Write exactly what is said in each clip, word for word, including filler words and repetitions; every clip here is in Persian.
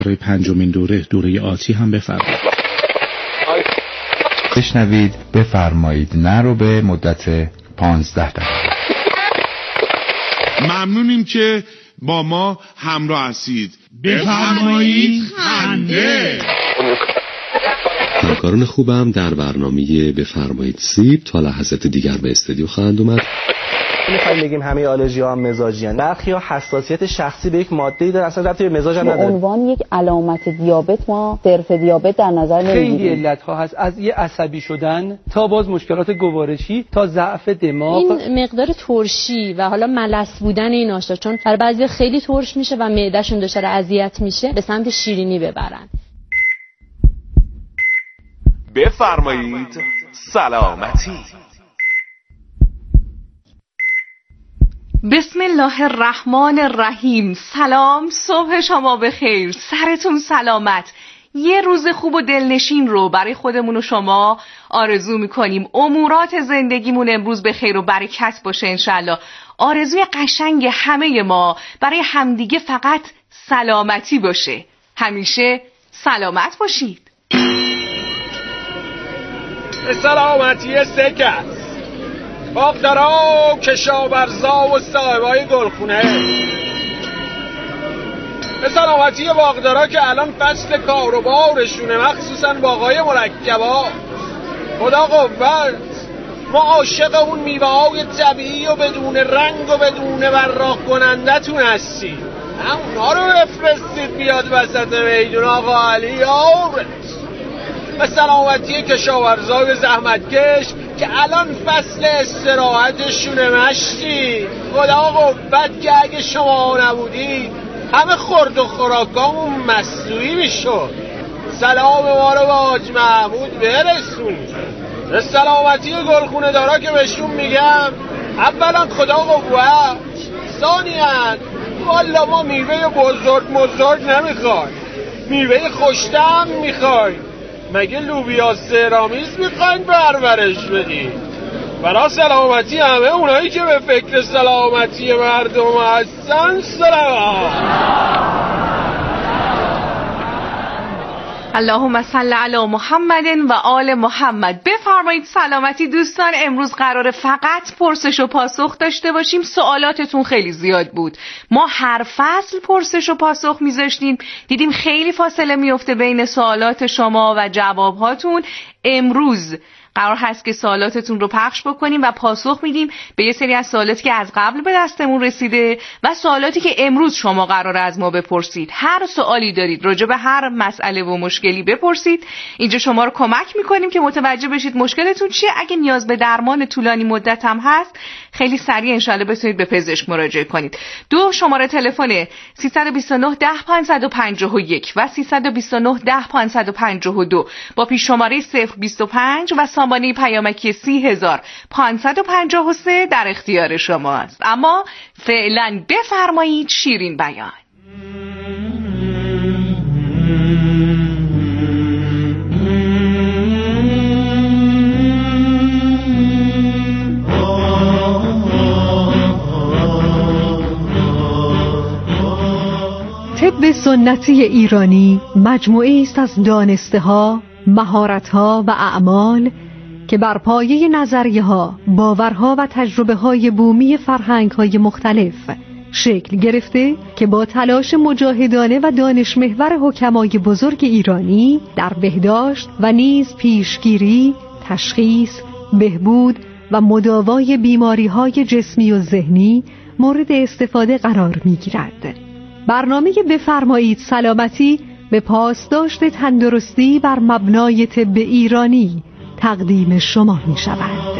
برای پنجمین دوره دوره آتی هم بفرمایید. بشنوید بفرمایید نه رو به مدت پانزده دقیقه. ممنونیم که با ما همراه هستید. بفرمایید خنده. همکاران خوبم در برنامه بفرمایید سیب تا لحظات دیگر به استودیو خواهند اومد. می‌خوایم بگیم همه آلرژی‌ها هم مزاجی هستند. برخی‌ها حساسیت شخصی به یک ماده‌ای دارن، اصلا ربطی به مزاج هم نداره. به عنوان یک علامت دیابت ما صرف دیابت در نظر نمی‌گیریم. خیلی علت‌ها هست، از یه عصبی شدن تا باز مشکلات گوارشی تا ضعف دماغ. این مقدار ترشی و حالا ملس بودن این آشتا، چون برای بعضی خیلی ترش میشه و معده‌شون دچار اذیت میشه، به سمت شیرینی ببرن. بفرمایید سلامتی. بسم الله الرحمن الرحیم. سلام، صبح شما بخیر، سرتون سلامت. یه روز خوب و دلنشین رو برای خودمون و شما آرزو میکنیم. امورات زندگیمون امروز به خیر و برکت باشه انشالله. آرزوی قشنگ همه ما برای همدیگه فقط سلامتی باشه. همیشه سلامت باشید. به سلامتی سکست باغدارا و کشاورزا و صاحبای گلخونه، به سلامتی باغدارا که الان فصل کار و بارشونه، مخصوصا باغای مرکبا. خدا قوت، ما عاشق اون میوه های طبیعی و بدون رنگ و بدون براق کننده تون هستیم. اونا رو بفرستید بیاد وسط میدون آقا علی آورد. به سلامتی کشاورزای زحمتکش که الان فصل استراحتشونه مشتی. خدا قوت که اگه شما نبودید همه خورد و خوراکامون مصنوعی میشد. سلام ما رو به حاج محمود برسونید. به سلامتی گلخونه دارا که بهشون میگم اولا خدا قوت، ثانیاً والا ما میوه بزرگ بزرگ نمیخوایم، میوه خوشتم میخوایم. مگه لوبیا سرامیز میخواین پرورش بدید؟ برای سلامتی همه اونایی که به فکر سلامتی مردم هستن سلام. اللهم صل علی محمد و آل محمد. بفرمایید سلامتی. دوستان امروز قراره فقط پرسش و پاسخ داشته باشیم. سوالاتتون خیلی زیاد بود، ما هر فصل پرسش و پاسخ میذاشتیم، دیدیم خیلی فاصله میفته بین سوالات شما و جوابهاتون. امروز قرار هست که سوالاتتون رو پخش بکنیم و پاسخ میدیم به یه سری از سوالاتی که از قبل به دستمون رسیده و سوالاتی که امروز شما قرار از ما بپرسید. هر سوالی دارید راجع به هر مسئله و مشکلی بپرسید. اینجا شما رو کمک میکنیم که متوجه بشید مشکلتون چیه. اگه نیاز به درمان طولانی مدت هم هست خیلی سریع انشالله بتونید به پزشک مراجعه کنید. دو شماره تلفن سیصد و بیست و نه ده پانصد و پنجاه و یک و سیصد و بیست و نه ده پانصد و پنجاه و دو با پیش شماره صفر بیست و پنج و سامانه پیامکی سی هزار پانصد و پنجاه و سه در اختیار شماست. اما فعلا بفرمایید شیرین بیان. طب سنتی ایرانی مجموعه است از دانسته‌ها، مهارت‌ها و اعمال که بر پایه نظریه‌ها، باورها و تجربه‌های بومی فرهنگ‌های مختلف شکل گرفته که با تلاش مجاهدانه و دانش محور حکمای بزرگ ایرانی در بهداشت و نیز پیشگیری، تشخیص، بهبود و مداوای بیماری‌های جسمی و ذهنی مورد استفاده قرار می‌گیرد. برنامه بفرمایید سلامتی به پاسداشت تندرستی بر مبنای طب ایرانی تقدیم شما می شود.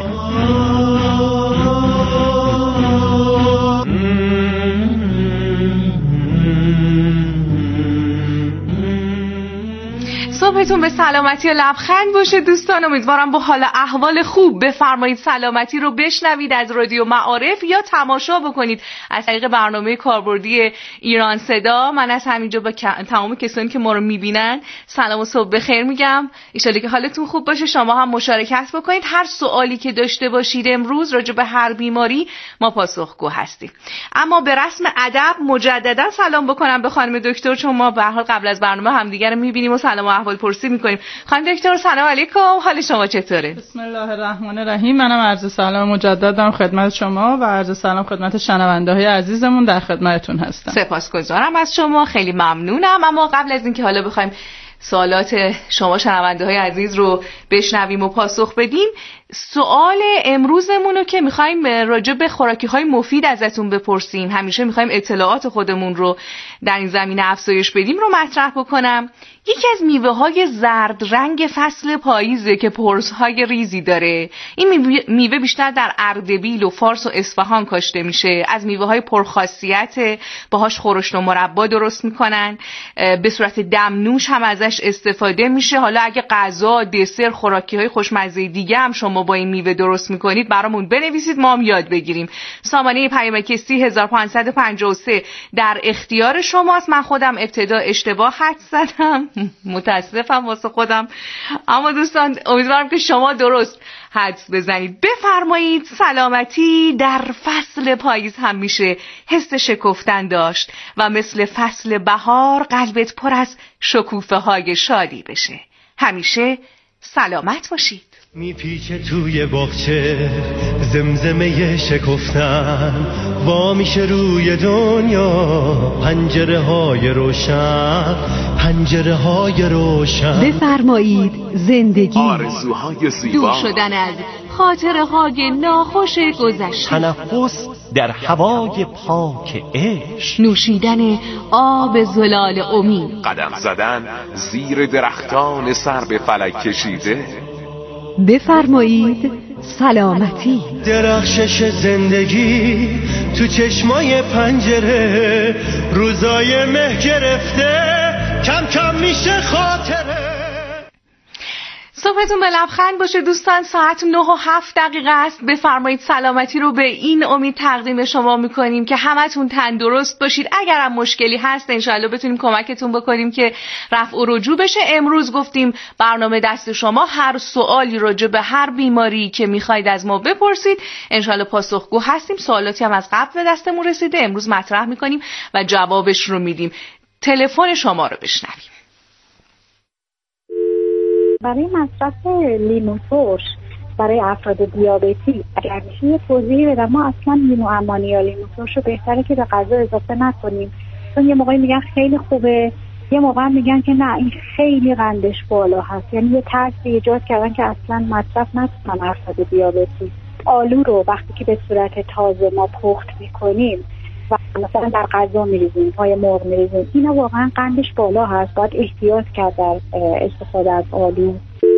صبحتون به سلامتی و لبخند باشه دوستان. امیدوارم با حال احوال خوب بفرمایید سلامتی رو بشنوید از رادیو معارف یا تماشا بکنید از طریق برنامه کاربردی ایران صدا. من از همینجا با تمام کسانی که ما رو میبینن سلام و صبح بخیر میگم. ان شاءالله که حالتون خوب باشه. شما هم مشارکت بکنید. هر سوالی که داشته باشید امروز راجع به هر بیماری ما پاسخگو هستیم. اما به رسم ادب مجددا سلام بکنم به خانم دکتر، چون ما به هر حال قبل از برنامه همدیگه رو میبینیم و سلام و احوال پرسی میکنیم. خانم دکتر سلام علیکم، حال شما چطوره؟ بسم الله الرحمن الرحیم. منم عرض سلام مجددا خدمت شما و عرض سلام خدمت شنونده های عزیزمون در خدمتتون هستم. سپاسگزارم از شما، خیلی ممنونم. اما قبل از اینکه حالا بخوایم سوالات شما شنونده های عزیز رو بشنویم و پاسخ بدیم، سوال امروزمون رو که میخوایم راجع به خوراکی های مفید ازتون بپرسیم، همیشه میخوایم اطلاعات خودمون رو در این زمینه افزایش بدیم، رو مطرح بکنم. یکی از میوه های زرد رنگ فصل پاییزه که پرس های ریزی داره. این میوه بیشتر در اردبیل و فارس و اصفهان کاشته میشه. از میوه های پرخاصیت، باهاش خورشت و مربا درست میکنن، به صورت دمنوش هم ازش استفاده میشه. حالا اگه غذا، دسر، خوراکی های خوشمزه دیگه هم شما با این میوه درست میکنید برامون بنویسید، ما هم یاد بگیریم. سامانه پیامک سی هزار و پانصد و پنجاه و سه در اختیار شماست. من خودم ابتدا اشتباه حد زدم، متاسفم واسه خودم، اما دوستان امیدوارم که شما درست حدس بزنید. بفرمایید. سلامتی در فصل پاییز هم میشه حس شکفتن داشت و مثل فصل بهار قلبت پر از شکوفه های شادی بشه. همیشه سلامت باشید. میپیچه توی باغچه زمزمه شکفتن، وا میشه روی دنیا پنجره های روشن، پنجره های روشن. بفرمایید زندگی، آرزوهای زیبا، دور شدن از خاطره های ناخوش گذشته، تنفس در هوای پاک عشق، نوشیدن آب زلال امید، قدم زدن زیر درختان سر به فلک کشیده. بفرمایید سلامتی، درخشش زندگی تو چشمای پنجره، روزای مه گرفته کم کم میشه خاطره. صبحتون به لبخند باشه دوستان. ساعت نه و هفت دقیقه است. بفرمایید سلامتی رو به این امید تقدیم شما میکنیم که همتون تندرست باشید. اگرم مشکلی هست انشالله بتونیم کمکتون بکنیم که رفع و رجوع بشه. امروز گفتیم برنامه دست شما، هر سوالی راجع به هر بیماری که میخواید از ما بپرسید انشالله پاسخگو هستیم. سوالاتی هم از قبل به دستمون رسیده امروز مطرح میکنیم و جوابش رو میدیم. تلفن شما رو بشنویم. برای مصرف لیمو ترش برای افراد دیابتی اگر میشه یه توضیحی بدم. ما اصلا لیمو عمانی یا لیمو ترش رو بهتره که به غذا اضافه نکنیم، چون یه موقعی میگن خیلی خوبه، یه موقع میگن که نه این خیلی قندش بالا هست. یعنی یه طرز ایجاد کردن که اصلا مصرف نکنن افراد دیابتی. آلو رو وقتی که به صورت تازه ما پخت میکنیم و مثلا در غذا میریزیم، پای مرغ میریزیم، اینا واقعا قندش بالا هست، باید احتیاط کرد در استفاده از آلو.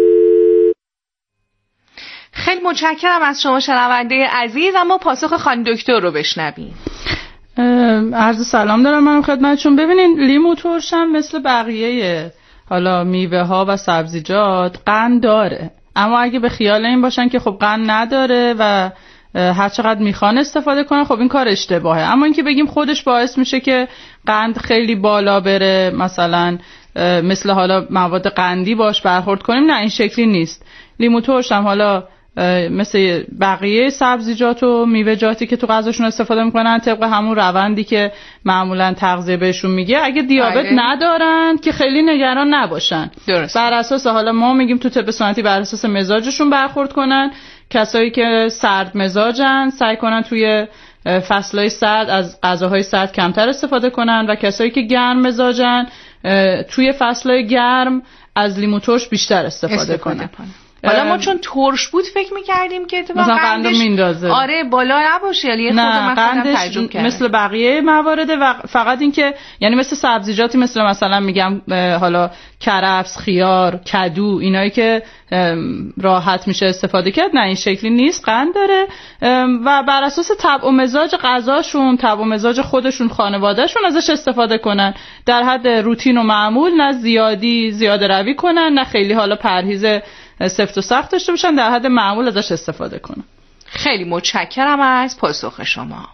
خیلی متشکرم از شما شنونده عزیز. اما پاسخ خانم دکتر رو بشنویم. عرض سلام دارم من خدمتشون. ببینین لیمو ترش هم مثل بقیه حالا میوه ها و سبزیجات قند داره، اما اگه به خیال این باشن که خب قند نداره و هر چقدر میخوان استفاده کنن، خب این کار اشتباهه. اما اینکه بگیم خودش باعث میشه که قند خیلی بالا بره، مثلا مثل حالا مواد قندی باش برخورد کنیم، نه این شکلی نیست. لیمو ترش هم حالا مثل بقیه سبزیجات و میوه‌جاتی که تو غذاشون استفاده میکنن طبق همون روندی که معمولا تغذیه بهشون میگه. اگه دیابت آره. ندارن که خیلی نگران نباشن. درست. بر اساس حالا ما میگیم تو طب سنتی بر اساس مزاجشون برخورد کنن. کسایی که سرد مزاجن سعی کنن توی فصلهای سرد از غذاهای سرد کمتر استفاده کنن و کسایی که گرم مزاجن توی فصلهای گرم از لیمو ترش بیشتر استفاده, استفاده کنن. کنن. حالا ما چون ترش بود فکر می‌کردیم که مثلا قند میندازه. آره بالا نباشه، یعنی خود من خودم تعجب کردم. مثل بقیه موارد و فقط این که یعنی مثل سبزیجاتی مثل مثلا میگم حالا کرفس، خیار، کدو، اینایی که راحت میشه استفاده کرد، نه این شکلی نیست، قند داره و بر اساس طبع و مزاج غذاشون، طبع و مزاج خودشون، خانوادهشون ازش استفاده کنن، در حد روتین و معمول، نه زیادی زیاده روی کنن، نه خیلی حالا پرهیز سفت و سخت داشته باشن، در حد معمول ازش استفاده کنن. خیلی متشکرم از پاسخ شما.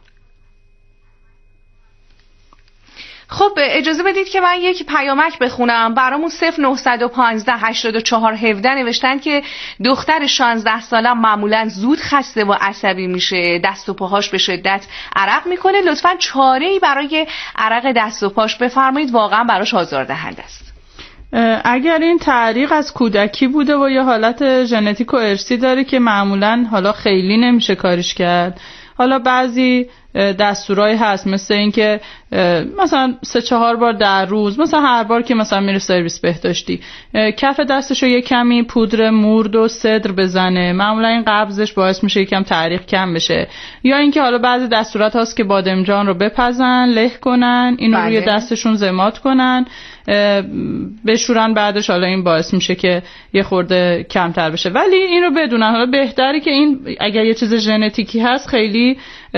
خب اجازه بدید که من یک پیامک بخونم برامون. صفر نه یک پنج هشتاد و چهار هفده نوشتن که دختر شانزده ساله معمولا زود خسته و عصبی میشه، دست و پاهاش به شدت عرق میکنه، لطفاً چاره‌ای برای عرق دست و پاش بفرمایید، واقعا براش آزاردهنده است. اگر این تعریق از کودکی بوده و یا حالت ژنتیک و ارثی داره که معمولا حالا خیلی نمیشه کارش کرد، حالا بعضی دستورایی هست مثل این که مثلا سه چهار بار در روز، مثلا هر بار که مثلا میره سرویس بهداشتی کف دستشو یه کمی پودر مورد و سدر بزنه، معمولا این قبضش باعث میشه یکم تعریق کم بشه. یا اینکه حالا بعضی دستورات هست که بادمجان رو بپزن، له کنن، اینو بله. روی دستشون ضماد کنن، بشورن، بعدش حالا این باعث میشه که یه خورده کمتر بشه. ولی این رو بدونن، حالا بهتره که این اگر یه چیز ژنتیکی هست خیلی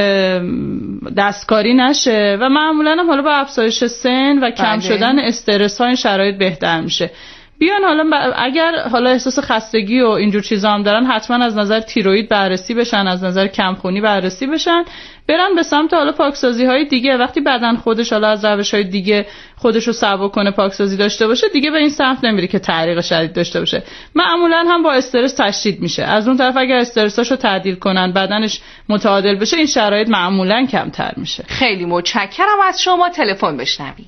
دستکاری نشه و معمولا هم حالا با افزایش سن و کم بله. شدن استرس ها این شرایط بهتر میشه. بیان حالا اگر حالا احساس خستگی و اینجور چیزا هم دارن، حتما از نظر تیروئید بررسی بشن، از نظر کمخونی بررسی بشن، برن به سمت حالا پاکسازی های دیگه. وقتی بدن خودش حالا از روش های دیگه خودش رو سبک کنه، پاکسازی داشته باشه، دیگه به این سمت نمیره که تعریق شدید داشته باشه. معمولا هم با استرس تشدید میشه. از اون طرف اگر استرساشو تعدیل کنن، بدنش متعادل بشه، این شرایط معمولا کمتر میشه. خیلی متشکرم از شما. تلفن بشنوید.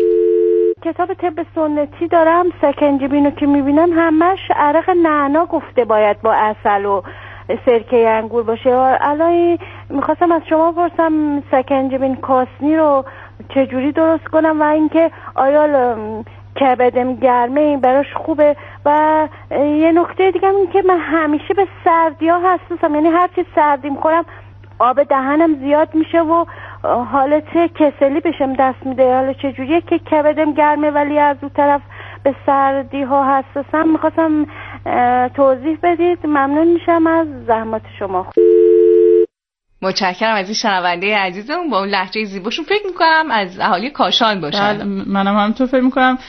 کتاب طب سنتی دارم، سکنجبینو که میبینم همش عرق نعنا گفته باید با عسل و سرکه انگور باشه. الان میخواستم از شما پرسم سکنجبین کاسنی رو چجوری درست کنم و اینکه آیا کبدم گرمه این براش خوبه. و یه نکته دیگه این که من همیشه به سردی ها حساسم، یعنی هرچی سردی میخورم آب دهنم زیاد میشه و حالت کسلی بشم دست میده. حالا چجوریه که کبدم گرمه ولی از اون طرف به سردی ها حساسم؟ میخواستم توضیح بدید. ممنون میشم از زحمات شما. متشکرم از این شنونده عزیزمون با اون لهجه زیباشون. فکر میکنم از اهالی کاشان باشن. منم همینطور فکر میکنم.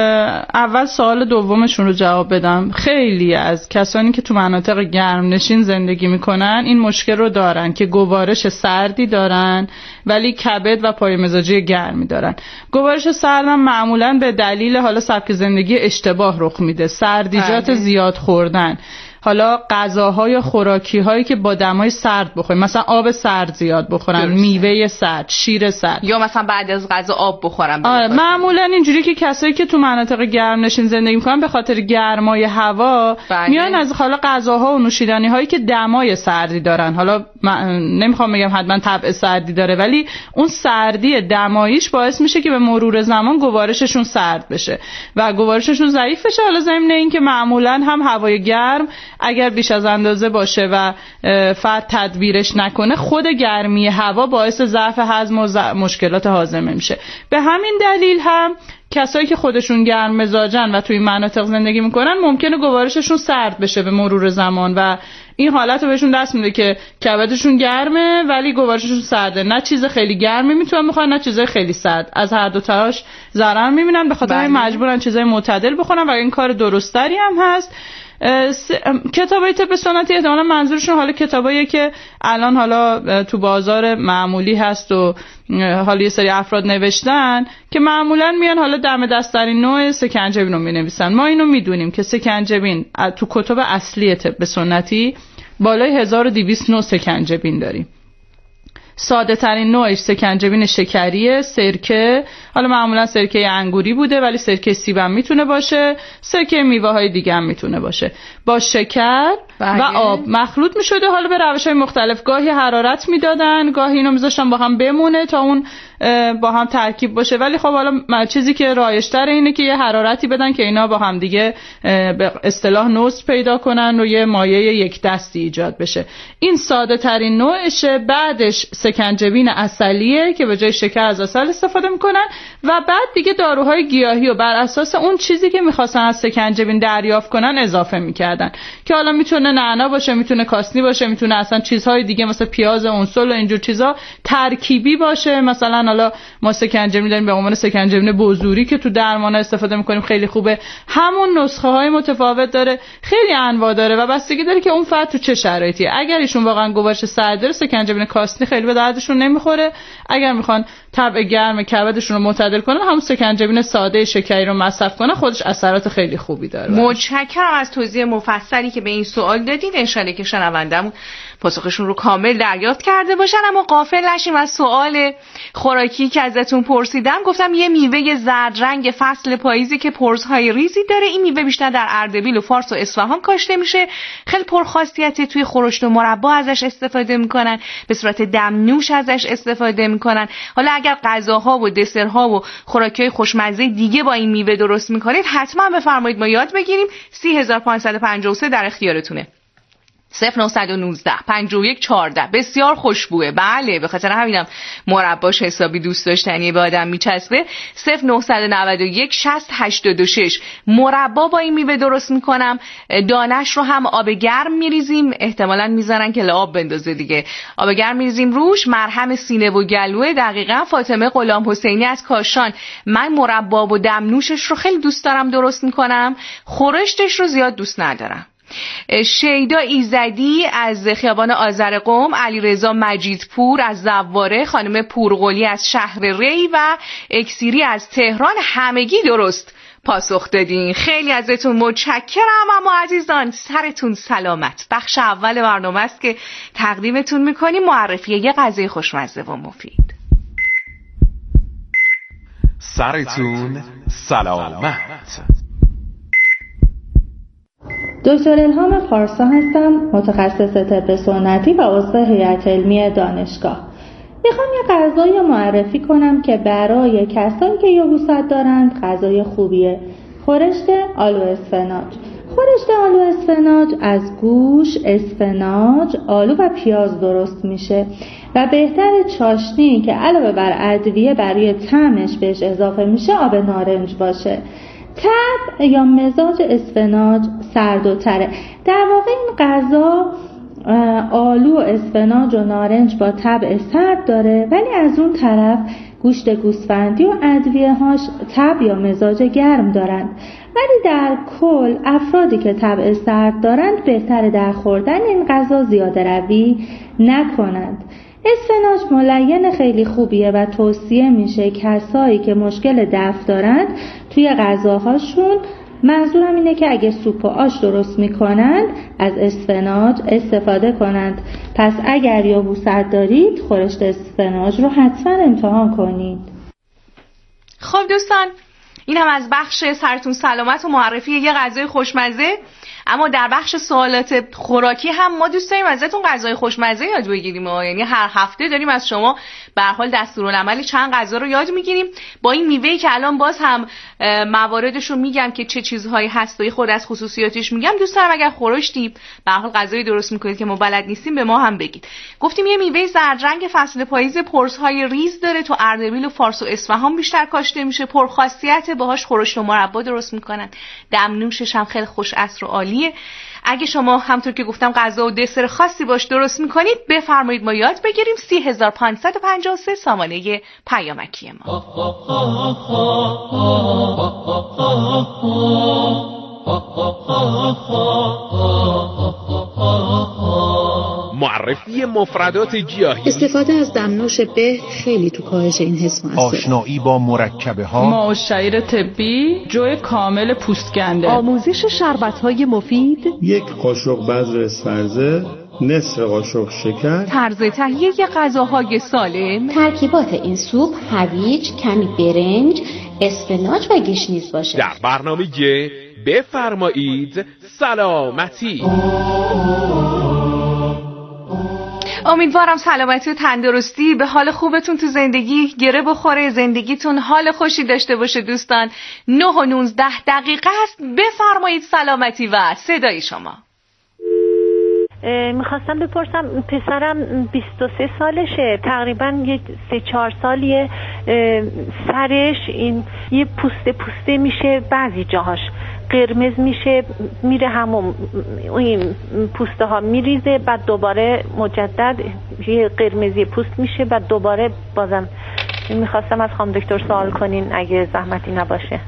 اول سوال دومشون رو جواب بدم. خیلی از کسانی که تو مناطق گرم نشین زندگی میکنن این مشکل رو دارن که گوارش سردی دارن ولی کبد و پای مزاجی گرمی دارن. گوارش سرد هم معمولا به دلیل حالا سبک زندگی اشتباه رخ میده، سردیجات زیاد خوردن، حالا غذاها یا خوراکی هایی که با دمای سرد بخورن، مثلا آب سرد زیاد بخورن، درسته. میوه سرد، شیر سرد، یا مثلا بعد از غذا آب بخورن. آره معمولا اینجوری که کسایی که تو مناطق گرم نشین زندگی میکنن به خاطر گرمای هوا بله. میان از حالا غذاها و نوشیدنی هایی که دمای سردی دارن، حالا نمیخوام بگم حتما طبع سردی داره ولی اون سردی دماییش باعث میشه که به مرور زمان گوارششون سرد بشه و گوارششون ضعیف بشه. حالا ضمن این که معمولا هم هوای گرم اگر بیش از اندازه باشه و فرد تدبیرش نکنه، خود گرمی هوا باعث ضعف هضم و مشکلات هاضمه میشه. به همین دلیل هم کسایی که خودشون گرم مزاجن و توی مناطق زندگی میکنن ممکنه گوارششون سرد بشه به مرور زمان و این حالت رو بهشون دست میده که کبدشون گرمه ولی گوارششون سرده. نه چیز خیلی گرمی میتونن بخورن نه چیز خیلی سرد، از هر دو تاش ضرر میبینن، به خاطر این مجبورن چیزای معتدل بخورن و این کار درستری هم هست. کتابای طب سنتی احتمالاً منظورشون حالا کتابایی که الان حالا تو بازار معمولی هست و حالا یه سری افراد نوشتن که معمولاً میان حالا دم دستترین نوع سکنجبین رو مینویسن. ما اینو میدونیم که سکنجبین تو کتب اصلی طب سنتی بالای هزار و دویست نوع سکنجبین داریم. ساده ترین نوعش سکنجبین شکریه، سرکه، حالا معمولا سرکه انگوری بوده ولی سرکه سیب هم میتونه باشه، سرکه میوه های دیگه هم میتونه باشه، با شکر بله. و آب مخلوط میشده. حالا به روش های مختلف، گاهی حرارت میدادن، گاهی اینو میذاشتن با هم بمونه تا اون با هم ترکیب باشه. ولی خب حالا چیزی که رایج‌تر اینه که یه حرارتی بدن که اینا با هم دیگه به اصطلاح نوز پیدا کنن و یه مایع یک دستی ایجاد بشه. این ساده ترین نوعشه. بعدش سکنجبین عسلیه که به جای شکر از عسل استفاده میکنن و بعد دیگه داروهای گیاهی و بر اساس اون چیزی که میخواستن از سکنجبین دریافت کنن اضافه میکردن که حالا میتونه نعنا باشه، میتونه کاسنی باشه، میتونه اصلا چیزهای دیگه مثل پیاز اونسول و اینجور چیزا ترکیبی باشه. مثلا حالا ما سکنجبین داریم به عنوان سکنجبین بوزوری که تو درمان استفاده میکنیم، خیلی خوبه. همون نسخه های متفاوت داره، خیلی انواع داره و بستگی داره که اون فرد تو چه شرایطی. اگر ایشون واقعا گوارش سرد داره، سکنجبین کاسنی خیلی به دردشون نمیخوره. اگر میخوان طبع گرم کبدشون رو معتدل کنن، همون سکنجبین ساده شکری رو مصرف کنن، خودش اثرات خیلی خوبی داره. متشکرم از توضیح مفصلی که به این سوال دادید. ان شاءالله که شنوندمون پاسخشون رو کامل دریافت کرده باشن. اما غافل نشیم از سوال خوراکی که ازتون پرسیدم. گفتم یه میوه زرد رنگ فصل پاییزی که پرزهای ریزی داره. این میوه بیشتر در اردبیل و فارس و اصفهان کاشته میشه. خیلی پرخاصیته. توی خورشت و مربا ازش استفاده میکنن، به صورت دمنوش ازش استفاده میکنن. حالا اگر غذاها و دسرها و خوراکی‌های خوشمزه دیگه با این میوه درست میکنید، حتما بفرمایید ما یاد بگیریم. سی هزار و پانصد و پنجاه و سه در اختیارتونه. صفر نهصد و نوزده پنجاه و یک چهارده. بسیار خوشبوه. بله، به خاطر همینم مرباش حسابی دوست داشتنیه، به آدم میچسبه. صفر نهصد و نود و یک شصت هشتاد و شش. مربا با این میوه درست میکنم. دانش رو هم آب گرم میریزیم، احتمالاً میذارن که لعاب بندازه دیگه. آب گرم میریزیم روش. مرهم سینه و گلوه. دقیقاً فاطمه غلام حسینی از کاشان. من مربا و دمنوشش رو خیلی دوست دارم درست میکنم. خورشتش رو زیاد دوست ندارم. شیدا ایزدی از خیابان آذرقم، علیرضا مجیدپور از زواره، خانم پورقلی از شهر ری و اکسیری از تهران، همگی درست پاسخ دادین. خیلی ازتون متشکرم. اما عزیزان سرتون سلامت. بخش اول برنامه است که تقدیمتون میکنیم معرفی یه غذای خوشمزه و مفید. سرتون سلامت. دکتر الهام پارسا هستم، متخصص طب سنتی و عضو هیئت علمی دانشگاه. میخوام یه غذایی معرفی کنم که برای کسایی که یبوست دارند غذای خوبیه. خورشت آلو اسفناج. خورشت آلو اسفناج از گوش، اسفناج، آلو و پیاز درست میشه و بهتر چاشنی که علاوه بر ادویه برای طعمش بهش اضافه میشه آب نارنج باشه. طبع یا مزاج اسفناج سرد و تره. در واقع این غذا آلو، اسفناج و نارنج با طبع سرد داره، ولی از اون طرف گوشت گوسفندی و ادویه هاش طبع یا مزاج گرم دارند. ولی در کل افرادی که طبع سرد دارند بهتره در خوردن این غذا زیاده روی نکنند. اسفناج ملین خیلی خوبیه و توصیه میشه کسایی که مشکل دفع دارند توی غذاهاشون، منظورم اینه که اگه سوپ و آش درست میکنند از اسفناج استفاده کنند. پس اگر یبوست دارید خورشت اسفناج رو حتما امتحان کنید. خب دوستان، این هم از بخش سرتون سلامت و معرفی یه غذای خوشمزه. اما در بخش سوالات خوراکی هم ما دوست داریم ازتون غذای خوشمزه یاد بگیریم. یعنی هر هفته داریم از شما به هر حال دستورالعمل چند غذا رو یاد میگیریم با این میوه‌ای که الان باز هم مواردش رو میگم که چه چیزهایی هست و خود از خصوصیاتش میگم. دوست دارم اگر خورشتی به هر حال غذایی درست میکنید که ما بلد نیستیم به ما هم بگید. گفتیم یه میوه زرد رنگ فصل پاییز، پرزهای ریز داره، تو اردبیل و فارس و اصفهان بیشتر کاشته میشه، پرخاصیت، باهاش خورشت و مربا درست میکنن، دمنوشش هم خیلی خوش عطر و عالیه. اگه شما همونطور که گفتم غذا و دسر خاصی باش درست میکنید بفرمایید ما یاد بگیریم. سی هزار و پانصد و پنجاه و سه سامانه پیامکی ما. معرفی مفردات گیاهی. استفاده از دمنوش به خیلی تو کاهش این حس موثره. آشنایی با مرکبه ها. ماء الشعیر طبی، جو کامل پوستکنده. آموزش شربت‌های مفید. یک قاشق بذر اسفرزه، نصف قاشق شکر. طرز تهیه غذاهای سالم. ترکیبات این سوپ هویج، کمی برنج، اسفناج و گشنیز باشه. در برنامه بفرمایید سلامتی. امیدوارم سلامتی و تندرستی به حال خوبتون تو زندگی گره بخوره، زندگیتون حال خوشی داشته باشه. دوستان نه و نوزده دقیقه است. بفرمایید سلامتی و صدای شما. میخواستم بپرسم پسرم بیست و سه سالشه، تقریبا یه سه چهار سالیه، سرش این یه پوسته پوسته میشه، بعضی جاهاش قرمز میشه، میره همون این پوسته ها میریزه، بعد دوباره مجدد یه قرمزی پوست میشه، بعد دوباره بازم. میخواستم از خانم دکتر سوال کنین اگه زحمتی نباشه.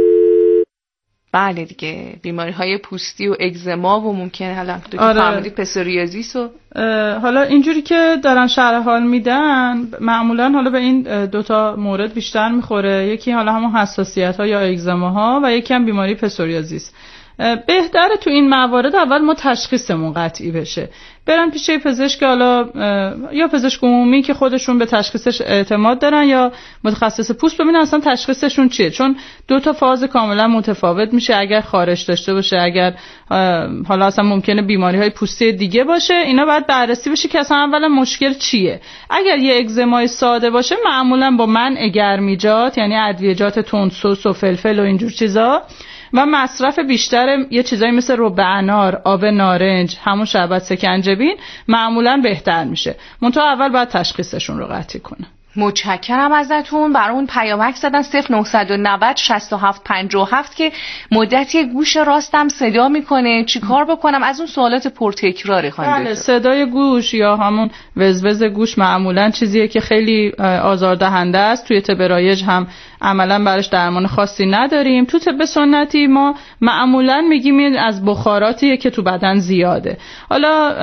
بله دیگه، بیماری های پوستی و اگزما و ممکنه حالا تو آره. فرمودید پسوریازیس و حالا اینجوری که دارن شرح حال میدن معمولا حالا به این دوتا مورد بیشتر میخوره، یکی حالا همون حساسیت ها یا اگزما ها و یکی هم بیماری پسوریازیس. بهتره تو این موارد اول ما تشخیصمون قطعی بشه، برن پیش پزشک، حالا یا پزشک عمومی که خودشون به تشخیصش اعتماد دارن یا متخصص پوست، ببینن اصلا تشخیصشون چیه، چون دو تا فاز کاملا متفاوت میشه. اگر خارش داشته باشه، اگر حالا اصلا ممکنه بیماری های پوستی دیگه باشه، اینا باید بررسی بشه که اصلا اولا مشکل چیه. اگر یه اگزمای ساده باشه معمولا با منع گرمیجات، یعنی ادویه‌جات تندسوس و فلفل و اینجور چیزا و مصرف بیشتر یه چیزایی مثل رب انار، آب نارنج، همون شربت سکنجبین معمولاً بهتر میشه. منتها اول باید تشخیصشون رو قطعی کنه. متشکرم ازتون. برامون پیامک زدن صفر نه نه صفر شصت و هفت پنجاه و هفت که مدتی گوش راستم صدا میکنه، چی کار بکنم؟ از اون سوالات پرتکراره خانم. بله، صدای گوش یا همون وزوز گوش معمولا چیزیه که خیلی آزاردهنده است. توی طب رایج هم عملا براش درمان خاصی نداریم. تو طب سنتی ما معمولا میگیم از بخاراتیه که تو بدن زیاده. حالا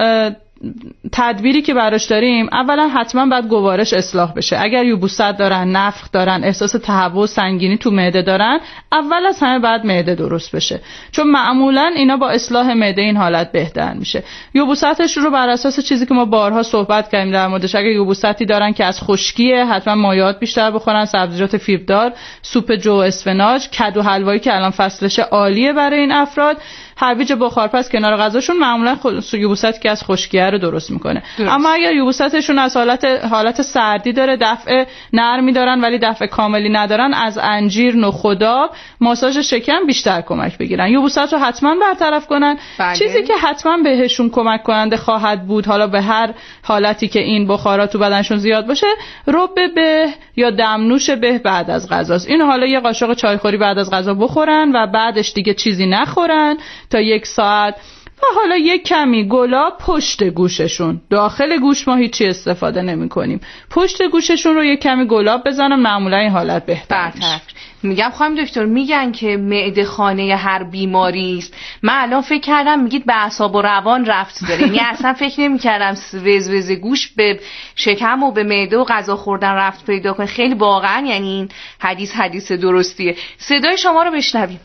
تدبیری که براش داریم، اولا حتما باید گوارش اصلاح بشه. اگر یبوست دارن، نفخ دارن، احساس تهوع سنگینی تو معده دارن، اول از همه باید معده درست بشه، چون معمولا اینا با اصلاح معده این حالت بهتر میشه. یبوستش رو بر اساس چیزی که ما بارها صحبت کردیم در موردش، اگر یبوستی دارن که از خشکیه، حتما مایعات بیشتر بخورن، سبزیجات فیبردار، سوپ جو اسفناج، کدو حلوایی که الان فصلشه عالیه برای این افراد. هویج بخارپز کنار غذاشون معمولا یبوستی که از خشکیه رو درست میکنه. درست. اما اگر یبوستشون از حالت حالت سردی داره، دفع نرمی دارن ولی دفع کاملی ندارن، از انجیر، نخودآب، ماساژ شکم بیشتر کمک بگیرن. یبوست رو حتما برطرف کنن. بله. چیزی که حتما بهشون کمک کننده خواهد بود، حالا به هر حالتی که این بخارات تو بدنشون زیاد باشه، رب به یا دمنوش به بعد از غذاست. اینو حالا یه قاشق چایخوری بعد از غذا بخورن و بعدش دیگه چیزی نخورن تا یک ساعت. و حالا یک کمی گلاب پشت گوششون، داخل گوش ما هیچی استفاده نمی کنیم، پشت گوششون رو یک کمی گلاب بزنم، معمولا این حالت بهتر میشه. میگم خانم دکتر، میگن که معده خانه هر بیماری است. من الان فکر کردم میگید به اعصاب و روان رفت داره، یعنی اصلا فکر نمی‌کردم وزوز گوش به شکم و به معده و غذا خوردن رفت پیدا کنه. خیلی واقعا یعنی این حدیث حدیث درستیه. صدای شما رو بشنویم.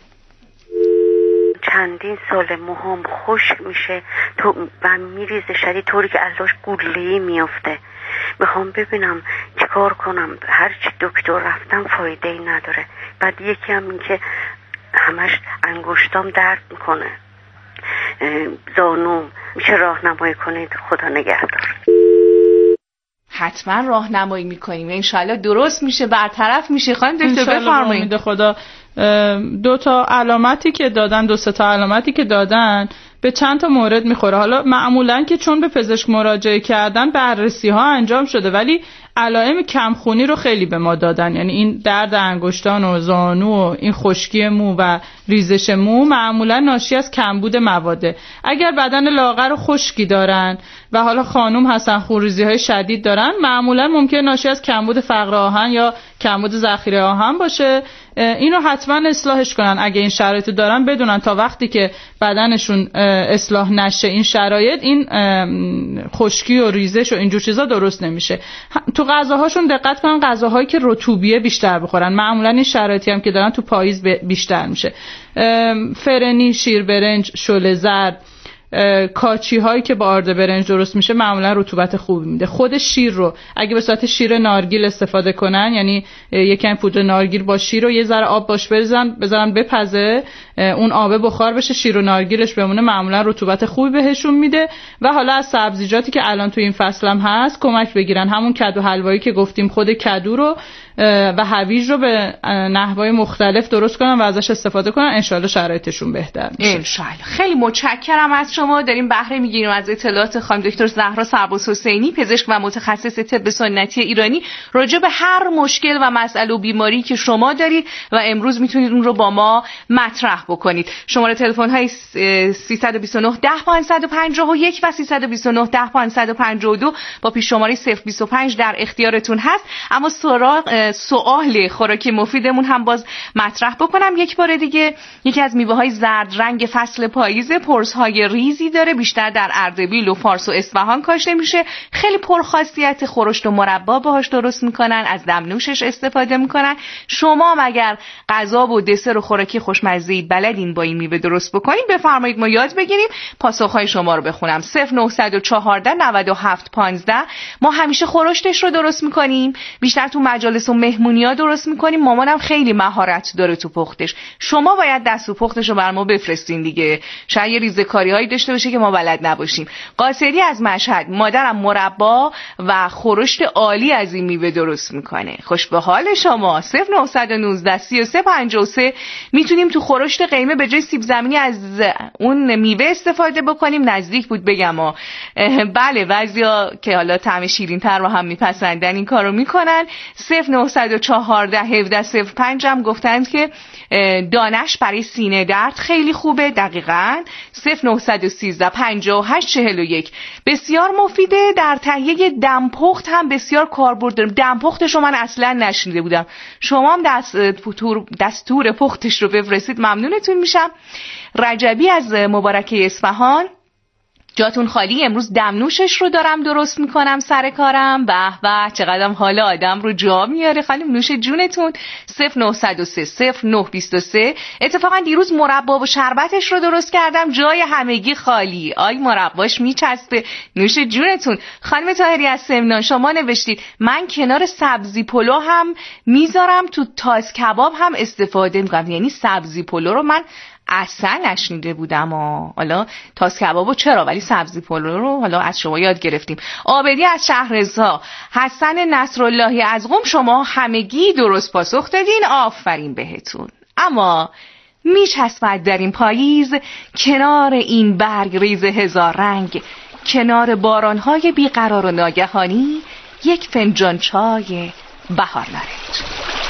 چندین سال موهام خشک میشه تو و میریزه شدید، طوری که ازش گوله‌ای میافته. میخوام ببینم چیکار کنم. هرچی دکتر رفتم فایده ای نداره. بعد یکی هم این که همش انگشتام درد میکنه، زانو. میشه راهنمایی کنید؟ خدا نگهدار. حتما راهنمایی میکنیم، انشالله درست میشه، برطرف میشه. خانم دکتر بفرمایید. خدا. دو تا علامتی که دادن، دو سه تا علامتی که دادن به چند تا مورد میخوره. حالا معمولا که چون به پزشک مراجعه کردن بررسی ها انجام شده، ولی علائم کمخونی رو خیلی به ما دادن، یعنی این درد انگشتان و زانو و این خشکی مو و ریزش مو معمولا ناشی از کمبود مواده. اگر بدن لاغر و خشکی دارن و حالا خانم هستن خونریزی های شدید دارن، معمولا ممکن ناشی از کمبود فقر آهن یا کمبود ذخیره آهن باشه. اینو حتما اصلاحش کنن. اگه این شرایط دارن بدونن تا وقتی که بدنشون اصلاح نشه این شرایط، این خشکی و ریزش و اینجور چیزا درست نمیشه. تو غذاهاشون دقت کنن، غذاهایی که رطوبیه بیشتر بخورن. معمولا این شرایطی هم که دارن تو پاییز بیشتر میشه. فرنی، شیر برنج، شله زرد، کاچی هایی که با آرد برنج درست میشه معمولا رطوبت خوبی میده. خود شیر رو اگه به صورت شیر نارگیل استفاده کنن، یعنی یکم پودر نارگیل با شیر و یه ذره آب باش بریزن بذارن بپزه، اون آب بخار بشه، شیر و نارگیلش بمونه، معمولا رطوبت خوبی بهشون میده. و حالا از سبزیجاتی که الان تو این فصل هم هست کمک بگیرن، همون کدو حلوایی که گفتیم، خود کدو رو و هویج رو به نحوهای مختلف درست کنن و ازش استفاده کنن، انشالله شرایطشون بهتر میشه. انشالله. خیلی متشکرم از شما. داریم بهره میگیریم از اطلاعات خانم دکتر زهرا سرباز حسینی، پزشک و متخصص طب سنتی ایرانی، راجع به هر مشکل و مسئله و بیماری که شما دارید و امروز میتونید اون رو با ما مطرح بکنید. شماره تلفن های سیصد و بیست و نه ده پانصد و پنجاه و یک و سیصد و بیست و نه ده پانصد و پنجاه و دو با پیش شماره صفر بیست و پنج در اختیارتون هست. اما سراغ سوال خوراکی مفیدمون هم باز مطرح بکنم یک بار دیگه. یکی از میوه های زرد رنگ فصل پاییز، پرس های ریزی داره، بیشتر در اردبیل و فارس و اصفهان کاشته میشه، خیلی پرخاصیت، خورشت و مربا باهاش درست میکنن، از دمنوشش استفاده میکنن. شما هم اگر غذا و دسر و خوراکی خوشمزه‌ای بلدین با این میوه درست بکنین بفرمایید ما یاد بگیریم. پاسخهای شما رو بخونم: صفر نه چهار نه هفت پانزده. ما همیشه خورشتش رو درست میکنیم، بیشتر تو مجالس و مهمونی‌ها درست میکنیم. مامانم خیلی مهارت داره تو پختش. شما باید دست و پختش رو بر ما بفرستین دیگه، شاید یه ریزه‌کاری‌هایی داشته باشه که ما بلد نباشیم. قاصری از مشهد: مادرم مربا و خورشت عالی از این میوه درست میکنه. خوش به حال شما. صفر نه یک نه سی و سه پنجاه و سه. میتونیم تو خورشت قیمه به جای سیب زمینی از اون میوه استفاده بکنیم. نزدیک بود بگم ها. بله، بعضیا که حالا طعم شیرین‌تر رو هم میپسندن این کارو میکنن. صفر نه چهار یک هفت صفر پنج هم گفتند که دانش برای سینه درد خیلی خوبه. دقیقاً. صفر نه یک سه پنجاه و هشت چهل و یک بسیار مفیده. در تهیه دمپخت هم بسیار کاربرد داره. دمپختش رو من اصلا نشنیده بودم. شما هم دستور دستور پختش رو بفرستید ممنونتون میشم. رجبی از مبارکه اصفهان: جاتون خالی، امروز دمنوشش رو دارم درست میکنم سر کارم. به به، چقدرم حالا آدم رو جا میاره. خانم نوش جونتون. صفر نه صفر سه صفر نه دو سه. اتفاقا دیروز مربا و شربتش رو درست کردم، جای همگی خالی. آی مرباش میچسبه. نوش جونتون. خانم طاهری از سمنان شما نوشتید من کنار سبزی پلو هم میذارم، تو تاس کباب هم استفاده میکنم. یعنی سبزی پلو رو من اصلا نشنیده بودم و حالا تاس کبابو چرا، ولی سبزی پلو رو حالا از شما یاد گرفتیم. آبدی از شهرزا: حسن نصراللهی از قم، شما همگی درست پاسخ دادین، آفرین بهتون. اما میچسبد در این پاییز، کنار این برگ ریز هزار رنگ، کنار بارانهای بیقرار و ناگهانی، یک فنجان چای بهار نارنج.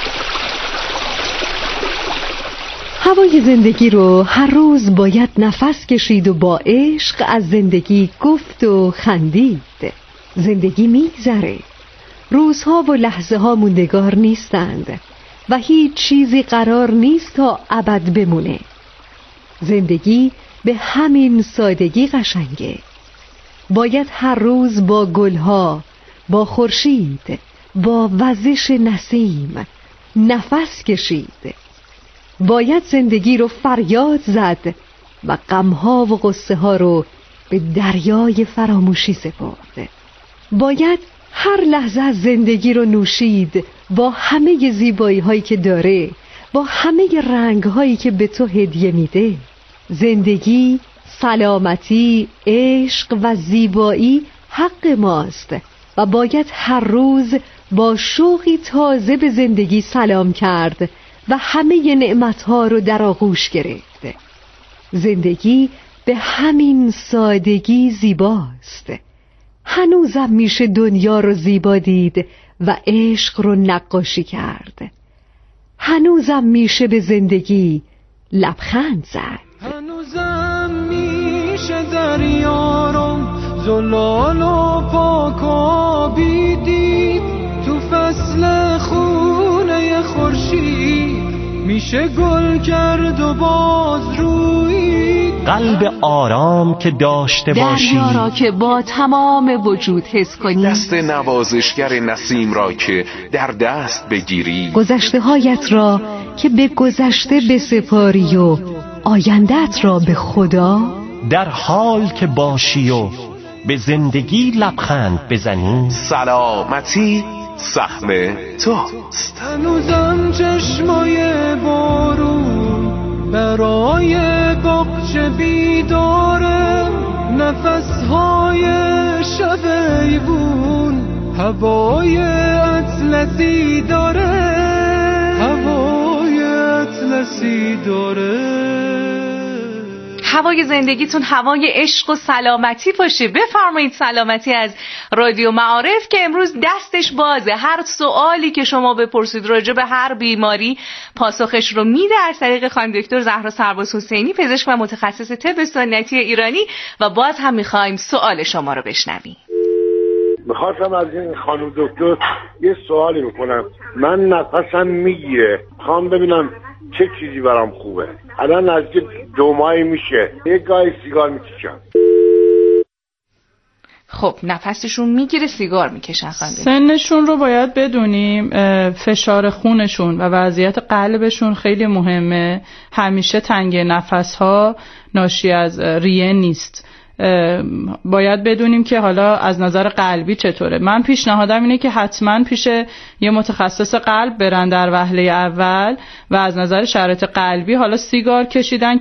هوای زندگی رو هر روز باید نفس کشید و با عشق از زندگی گفت و خندید. زندگی میگذره، روزها و لحظه ها موندگار نیستند و هیچ چیزی قرار نیست تا ابد بمونه. زندگی به همین سادگی قشنگه. باید هر روز با گلها، با خورشید، با وزش نسیم نفس کشید. باید زندگی رو فریاد زد و غمها و غصه ها رو به دریای فراموشی سپرد. باید هر لحظه از زندگی رو نوشید با همه زیبایی هایی که داره، با همه رنگ هایی که به تو هدیه میده. زندگی، سلامتی، عشق و زیبایی حق ماست و باید هر روز با شوقی تازه به زندگی سلام کرد و همه نعمتها رو در آغوش گرفت. زندگی به همین سادگی زیباست. هنوزم میشه دنیا رو زیبا دید و عشق رو نقاشی کرد. هنوزم میشه به زندگی لبخند زد. هنوزم میشه دریا رو زلال و پاکابی دید، تو فصل خونه خورشید میشه گل کرد و باز رویید. قلب آرام که داشته باشی، دریا را که با تمام وجود حس کنی، دست نوازشگر نسیم را که در دست بگیری، گذشته هایت را که به گذشته بسپاری و آینده‌ات را به خدا در حال که باشی و به زندگی لبخند بزنی، سلامتی سهم توست. هنوزم چشمای بارون برای باغچه بیداره، نفسهای شب ایوون هوای اطلسی داره، هوای اطلسی داره. هوای زندگیتون هوای عشق و سلامتی باشه. بفرمایید سلامتی از رادیو معارف که امروز دستش بازه. هر سوالی که شما بپرسید راجع به هر بیماری پاسخش رو میده از طریق خانم دکتر زهرا سرباز حسینی، پزشک و متخصص طب سنتی ایرانی. و باز هم میخوایم سوال شما رو بشنویم. میخواستم از این خانم دکتر یه سوالی بکنم. من نفسم میگیره، میخوام ببینم چه چیزی برام خوبه. الان نزدیک دو ماهی میشه یک گاهی سیگار میکشم. خب نفسشون میگیره، سیگار میکشن. سنشون رو باید بدونیم. فشار خونشون و وضعیت قلبشون خیلی مهمه. همیشه تنگ نفس ها ناشی از ریه نیست. باید بدونیم که حالا از نظر قلبی چطوره. من پیشنهادم اینه که حتما پیش یه متخصص قلب برن در وهله اول و از نظر شرایط قلبی، حالا سیگار کشیدن